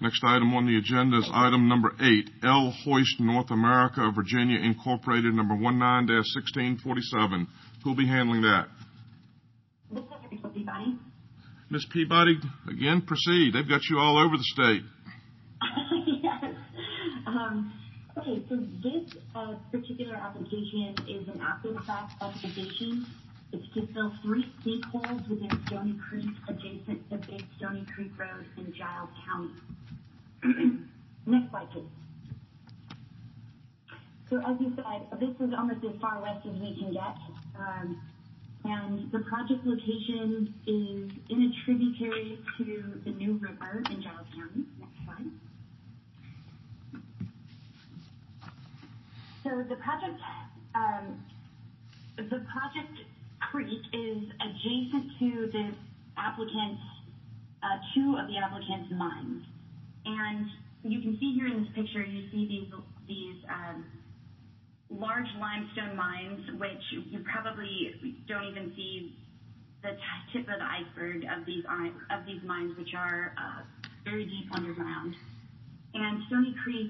Next item on the agenda is item number 8, L. Hoist North America, Virginia, Incorporated, number 19-1647. Who'll be handling that? This is Rachel Peabody. Ms. Peabody, again, proceed. They've got you all over the state. Yes. Okay, so this particular application is an after-the-fact application. It's to fill 3 sinkholes within Stony Creek, adjacent to Big Stony Creek Road in Giles County. Next slide, please. So as you said, this is almost as far west as we can get. And the project location is in a tributary to the New River in Giles County. Next slide. So the project creek is adjacent to the applicant's, 2 of the applicant's mines. And you can see here in this picture, you see these large limestone mines, which you probably don't even see the tip of the iceberg of these mines, which are very deep underground. And Stony Creek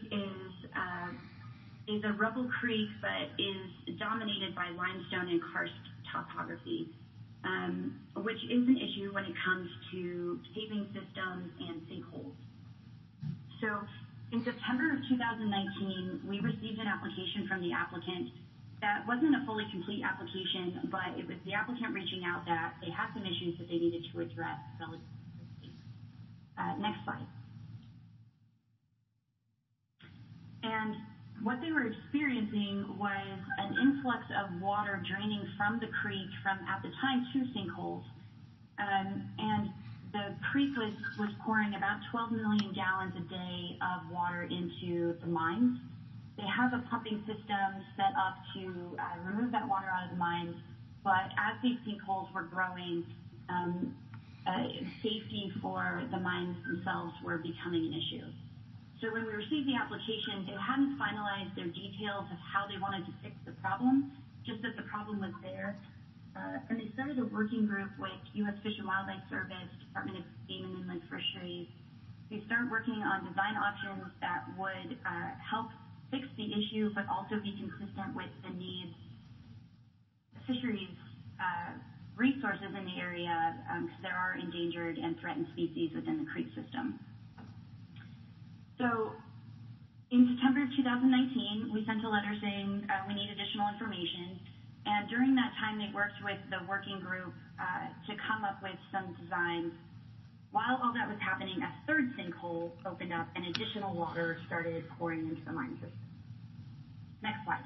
is a rubble creek, but is dominated by limestone and karst topography, which is an issue when it comes to paving systems and sinkholes. So in September of 2019, we received an application from the applicant that wasn't a fully complete application, but it was the applicant reaching out that they had some issues that they needed to address relatively quickly. Next slide. And what they were experiencing was an influx of water draining from the creek from, at the time, 2 sinkholes. And the creek was pouring about 12 million gallons a day of water into the mines. They have a pumping system set up to remove that water out of the mines, but as these sinkholes were growing, safety for the mines themselves were becoming an issue. So when we received the application, they hadn't finalized their details of how they wanted to fix the problem, just that the problem was there. And they started a working group with U.S. Fish and Wildlife Service, Department of Game and Inland Fisheries. They started working on design options that would help fix the issue, but also be consistent with the needs, the fisheries resources in the area, because there are endangered and threatened species within the creek system. So in September of 2019, we sent a letter saying we need additional information. And during that time, they worked with the working group to come up with some designs. While all that was happening, a 3rd sinkhole opened up and additional water started pouring into the mine system. Next slide.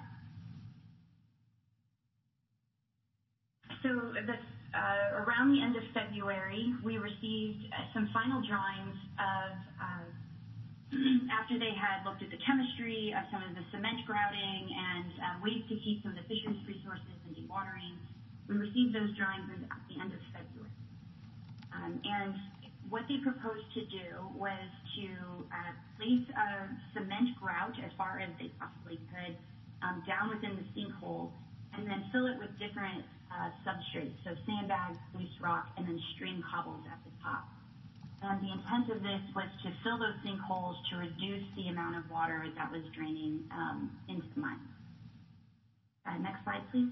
So around the end of February, we received some final drawings of after they had looked at the chemistry of some of the cement grouting and ways to keep some of the fisheries resources and dewatering, we received those drawings at the end of February. And what they proposed to do was to place a cement grout as far as they possibly could down within the sinkhole, and then fill it with different substrates, so sandbags, loose rock, and then stream cobbles at the top. And the intent of this was to fill those sinkholes to reduce the amount of water that was draining into the mine. Next slide, please.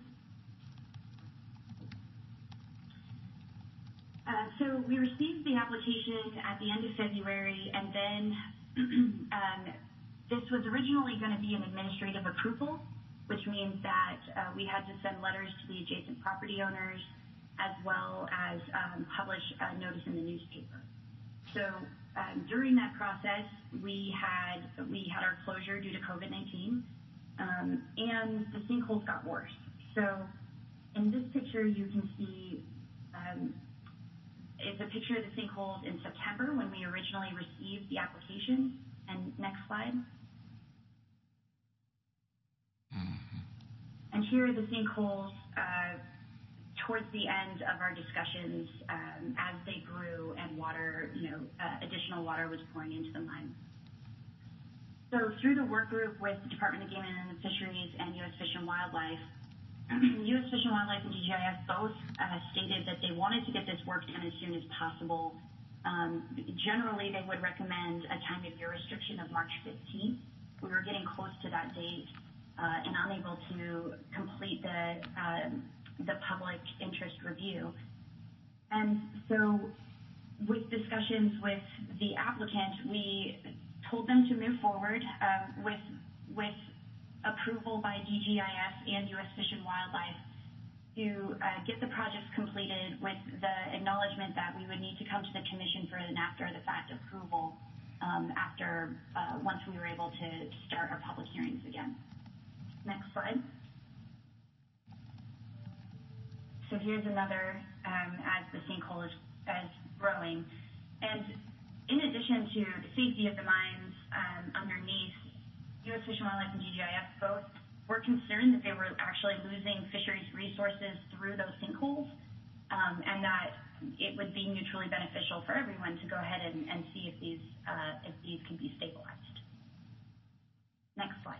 So we received the application at the end of February, and then this was originally going to be an administrative approval, which means that we had to send letters to the adjacent property owners, as well as publish a notice in the newspaper. So during that process, we had our closure due to COVID-19, and the sinkholes got worse. So in this picture, you can see it's a picture of the sinkholes in September when we originally received the application. And next slide. And here are the sinkholes towards the end of our discussions as they grew and water, additional water was pouring into the mine. So through the work group with the Department of Game and Inland Fisheries and U.S. Fish and Wildlife, U.S. Fish and Wildlife and DGIS both stated that they wanted to get this work done as soon as possible Generally, they would recommend a time of year restriction of March 15th. We were getting close to that date and unable to complete the public interest review. And so with discussions with the applicant, we told them to move forward with approval by DGIS and U.S. Fish and Wildlife to get the projects completed with the acknowledgement that we would need to come to the commission for an after-the-fact approval once we were able to start our public hearings again. Next slide. So here's another as the sinkhole is growing. And in addition to the safety of the mines underneath, U.S. Fish and Wildlife and DGIS both were concerned that they were actually losing fisheries resources through those sinkholes, and that it would be mutually beneficial for everyone to go ahead and see if these can be stabilized. Next slide.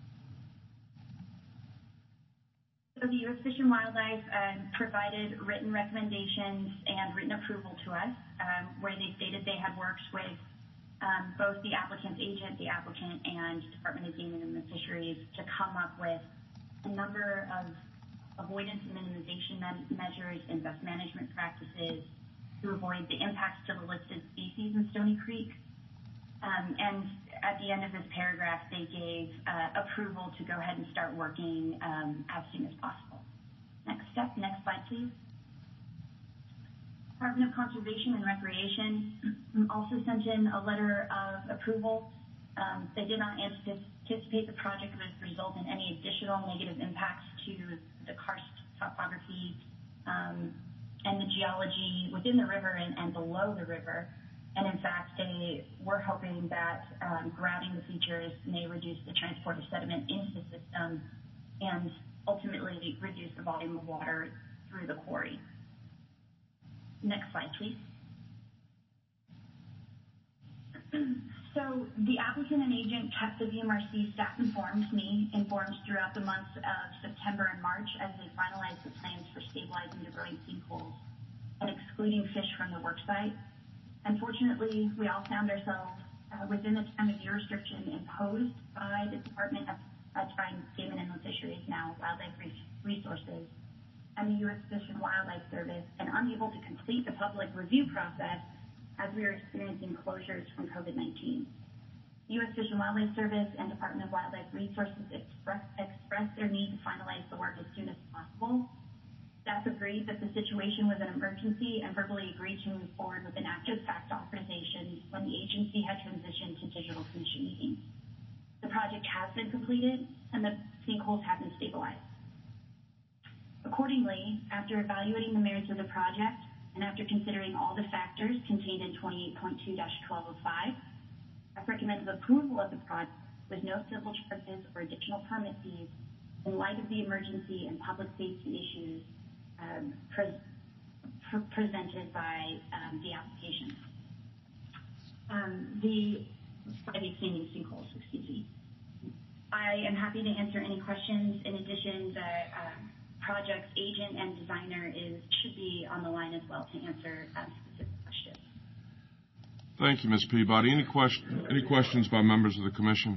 So the U.S. Fish and Wildlife provided written recommendations and written approval to us, where they stated they had worked with both the applicant's agent, the applicant, and Department of Game and Fisheries to come up with a number of avoidance and minimization measures and best management practices to avoid the impacts to the listed species in Stony Creek. And at the end of this paragraph, they gave approval to go ahead and start working as soon as possible. Next slide, please. Department of Conservation and Recreation also sent in a letter of approval. They did not anticipate the project would result in any additional negative impacts to the karst topography and the geology within the river and below the river. And in fact, they were hoping that grouting the features may reduce the transport of sediment into the system and ultimately reduce the volume of water through the quarry. Next slide, please. So the applicant and agent kept the VMRC staff informed throughout the months of September and March as they finalized the plans for stabilizing the growing sinkholes and excluding fish from the work site. Unfortunately, we all found ourselves within the time of year restriction imposed by the Department of Game and Inland Fisheries, now Wildlife Resources, and the U.S. Fish and Wildlife Service, and unable to complete the public review process as we were experiencing closures from COVID-19. U.S. Fish and Wildlife Service and Department of Wildlife Resources expressed their need to finalize the work as soon as possible. Staff agreed that the situation was an emergency and verbally agreed to move forward with an after-the-fact authorization when the agency had transitioned to digital commission meetings. The project has been completed and the sinkholes have been stabilized. Accordingly, after evaluating the merits of the project and after considering all the factors contained in 28.2-1205, I recommend approval of the project with no civil charges or additional permit fees in light of the emergency and public safety issues presented by the application. The extending sinkholes, excuse me. I am happy to answer any questions. In addition, the project's agent and designer should be on the line as well to answer specific questions. Thank you, Ms. Peabody. Any questions by members of the commission?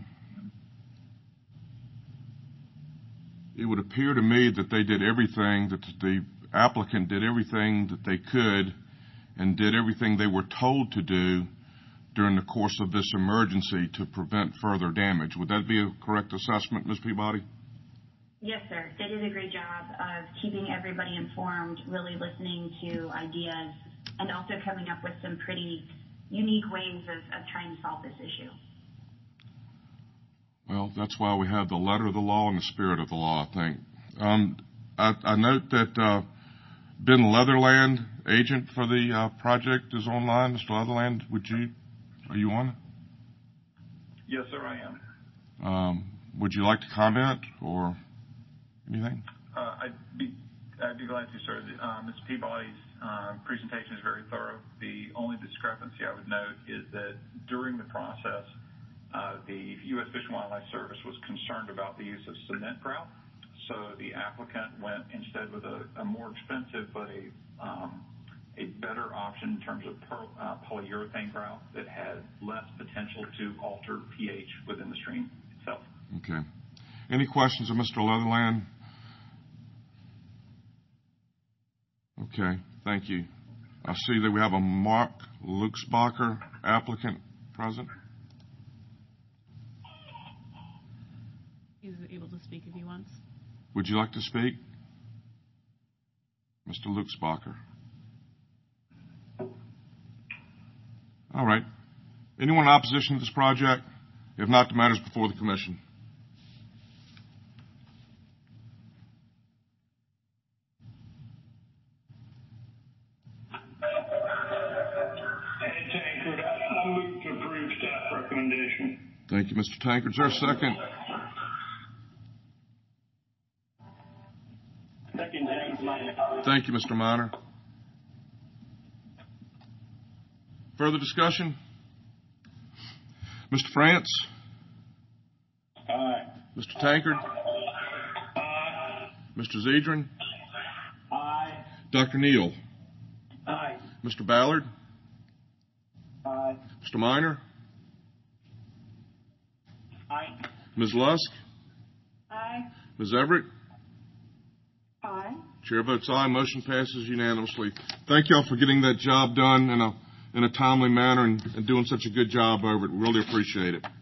It would appear to me that they did everything, that the applicant did everything that they could and did everything they were told to do during the course of this emergency to prevent further damage. Would that be a correct assessment, Ms. Peabody? Yes, sir. They did a great job of keeping everybody informed, really listening to ideas, and also coming up with some pretty unique ways of trying to solve this issue. Well, that's why we have the letter of the law and the spirit of the law, I think. I note that Ben Leatherland, agent for the project, is online. Mr. Leatherland, are you on? Yes, sir, I am. Would you like to comment or anything? I'd be glad to, sir. Ms. Peabody's presentation is very thorough. The only discrepancy I would note is that during the process, the U.S. Fish and Wildlife Service was concerned about the use of cement grout. So the applicant went instead with a more expensive but a better option in terms of polyurethane grout that had less potential to alter pH within the stream itself. Okay. Any questions of Mr. Leatherland? Okay, thank you. I see that we have a Mark Luxbacher applicant present. He's able to speak if he wants. Would you like to speak? Mr. Luxbacher. All right. Anyone in opposition to this project? If not, the matter is before the commission. Ed Tankard, I move to approve staff recommendation. Thank you, Mr. Tankard. Is there a second? Second, James Minor. Thank you, Mr. Minor. Further discussion? Mr. France? Aye. Mr. Tankard? Aye. Mr. Zedrin? Aye. Dr. Neal? Aye. Mr. Ballard? Aye. Mr. Minor? Aye. Ms. Lusk? Aye. Ms. Everett? Aye. Chair votes aye. Motion passes unanimously. Thank you all for getting that job done in a timely manner and doing such a good job over it. We really appreciate it.